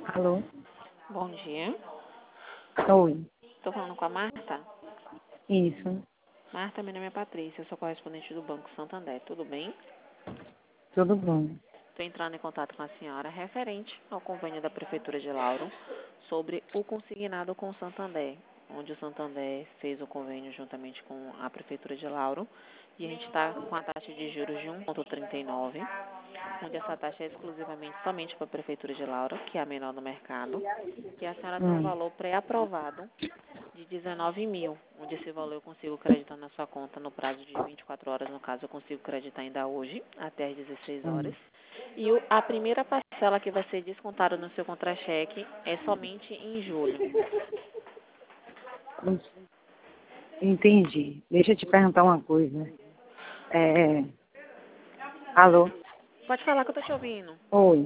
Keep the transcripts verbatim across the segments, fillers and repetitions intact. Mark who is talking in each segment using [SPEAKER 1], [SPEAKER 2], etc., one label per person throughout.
[SPEAKER 1] Alô?
[SPEAKER 2] Bom dia.
[SPEAKER 1] Oi.
[SPEAKER 2] Estou falando com a Marta.
[SPEAKER 1] Isso.
[SPEAKER 2] Marta, meu nome é Patrícia, eu sou correspondente do Banco Santander. Tudo bem?
[SPEAKER 1] Tudo bom.
[SPEAKER 2] Estou entrando em contato com a senhora referente ao convênio da Prefeitura de Lauro sobre o consignado com o Santander, onde o Santander fez o convênio juntamente com a Prefeitura de Lauro e a gente está com a taxa de juros de um vírgula trinta e nove, onde essa taxa é exclusivamente somente para a Prefeitura de Lauro, que é a menor do mercado, e a senhora tem um
[SPEAKER 1] Hum.
[SPEAKER 2] valor pré-aprovado de dezenove mil, onde esse valor eu consigo acreditar na sua conta no prazo de vinte e quatro horas, no caso eu consigo acreditar ainda hoje, até às dezesseis horas.
[SPEAKER 1] Hum.
[SPEAKER 2] E o, a primeira parcela que vai ser descontada no seu contra-cheque é somente em julho.
[SPEAKER 1] Entendi. Deixa eu te perguntar uma coisa. É... Alô?
[SPEAKER 2] Pode falar que eu estou te ouvindo.
[SPEAKER 1] Oi.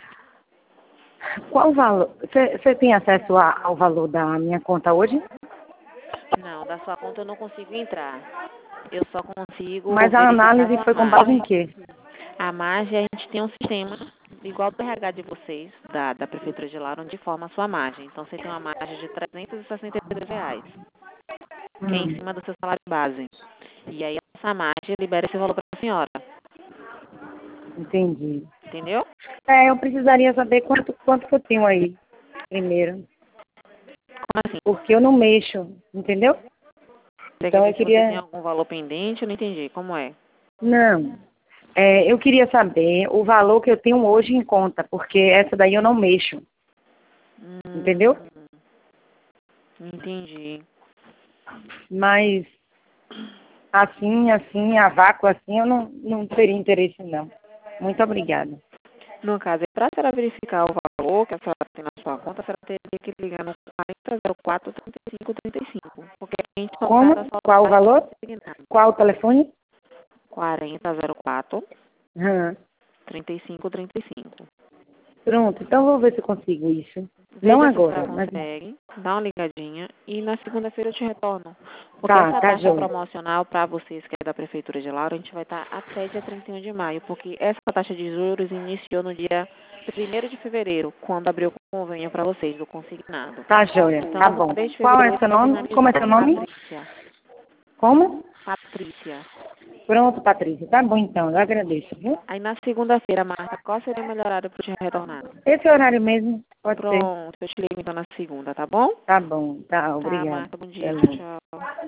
[SPEAKER 1] Qual o valor? Você tem acesso a- ao valor da minha conta hoje?
[SPEAKER 2] Não, da sua conta eu não consigo entrar. Eu só consigo
[SPEAKER 1] Mas a
[SPEAKER 2] verificar a
[SPEAKER 1] análise
[SPEAKER 2] sua
[SPEAKER 1] foi com base em
[SPEAKER 2] margem.
[SPEAKER 1] quê?
[SPEAKER 2] A margem, a gente tem um sistema igual do R H de vocês, da, da Prefeitura de Lauro, onde forma a sua margem. Então, você tem uma margem de trezentos e sessenta e três reais, que é em
[SPEAKER 1] Hum.
[SPEAKER 2] cima do seu salário base. E aí, essa margem libera esse valor para a senhora.
[SPEAKER 1] Entendi.
[SPEAKER 2] Entendeu?
[SPEAKER 1] É, eu precisaria saber quanto, quanto que eu tenho aí, primeiro.
[SPEAKER 2] Como assim?
[SPEAKER 1] Porque eu não mexo, entendeu?
[SPEAKER 2] Você quer
[SPEAKER 1] Então
[SPEAKER 2] ver
[SPEAKER 1] eu
[SPEAKER 2] se você tem
[SPEAKER 1] queria...
[SPEAKER 2] algum valor pendente? Eu não entendi. Como é?
[SPEAKER 1] Não. É, eu queria saber o valor que eu tenho hoje em conta, porque essa daí eu não mexo,
[SPEAKER 2] Hum,
[SPEAKER 1] entendeu?
[SPEAKER 2] entendi.
[SPEAKER 1] Mas assim, assim, a vácuo assim, eu não, não teria interesse não. Muito obrigada.
[SPEAKER 2] No caso, para a senhora verificar o valor que a senhora tem na sua conta, a senhora teria que ligar no quarenta zero quatro, trinta e cinco trinta e cinco. Porque a gente só
[SPEAKER 1] Como?
[SPEAKER 2] trata só
[SPEAKER 1] Qual o
[SPEAKER 2] taxa
[SPEAKER 1] valor?
[SPEAKER 2] consignada.
[SPEAKER 1] Qual o telefone?
[SPEAKER 2] quarenta zero quatro,
[SPEAKER 1] Hum.
[SPEAKER 2] trinta e cinco trinta e cinco.
[SPEAKER 1] Pronto, então eu vou ver se eu consigo isso. Não
[SPEAKER 2] Veja se a senhora
[SPEAKER 1] agora, mas...
[SPEAKER 2] consegue, dá uma ligadinha e na segunda-feira eu te retorno. Porque
[SPEAKER 1] Tá,
[SPEAKER 2] essa
[SPEAKER 1] tá
[SPEAKER 2] taxa
[SPEAKER 1] joia.
[SPEAKER 2] promocional para vocês que é da Prefeitura de Lauro, a gente vai estar até dia trinta e um de maio, porque essa taxa de juros iniciou no dia primeiro de fevereiro, quando abriu o convênio para vocês, do consignado.
[SPEAKER 1] Tá joia,
[SPEAKER 2] Então,
[SPEAKER 1] tá bom.
[SPEAKER 2] desde
[SPEAKER 1] Qual é
[SPEAKER 2] fevereiro
[SPEAKER 1] seu
[SPEAKER 2] está
[SPEAKER 1] nome? Como é
[SPEAKER 2] finalizando.
[SPEAKER 1] seu nome?
[SPEAKER 2] Patrícia.
[SPEAKER 1] Como?
[SPEAKER 2] Patrícia.
[SPEAKER 1] Pronto, Patrícia. Tá bom então, eu agradeço, viu?
[SPEAKER 2] Aí na segunda-feira, Marta, qual seria o melhor horário para te retornar?
[SPEAKER 1] Esse horário mesmo, pode ser.
[SPEAKER 2] Pronto, eu te ligo então na segunda, tá bom?
[SPEAKER 1] Tá bom, tá,
[SPEAKER 2] Tá,
[SPEAKER 1] obrigada.
[SPEAKER 2] Marta, bom
[SPEAKER 1] Até
[SPEAKER 2] dia. Tchau,
[SPEAKER 1] logo.
[SPEAKER 2] tchau.